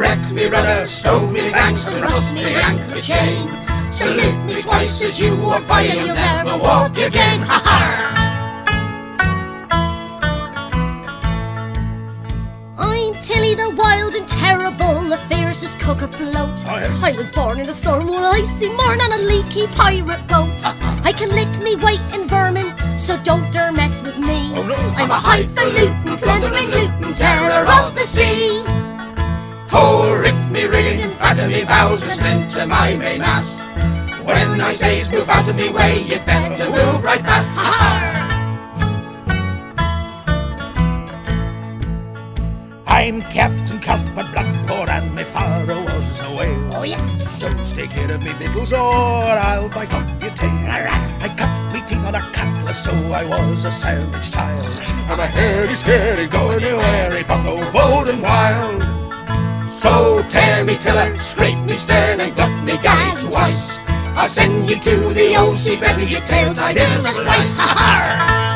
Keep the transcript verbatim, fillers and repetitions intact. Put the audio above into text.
wreck me rudder, stove me banks, and rust me anchor chain. Salute me twice as you walk by, and you'll never walk again. Ha ha! I'm Tilly the wild and terrible, the fiercest cook afloat. Oh, yes. I was born in a storm one icy morn on a leaky pirate boat. Uh-huh. I can lick me weight in vermin, so don't dare mess with me. Oh, no. I'm a highfalutin, plundering lootin', terror of the sea. Oh, rip me rigging, batter me bows, and splint to my mainmast. When I says move out of me way, you'd better move right fast. Ha ha! I'm Captain Cuthbert Blackpool, and my father was a whale. Oh yes. So stay clear of me victuals, or I'll bite off your tail. I cut me teeth on a cutlass, so I was a savage child. I'm a hairy, scary, go anywhere, a bucko, bold and wild. So tear me tiller, scrape me stern, and gut me galley twice. I'll send you to the old sea bed with your tail tied in a slice. Ha ha!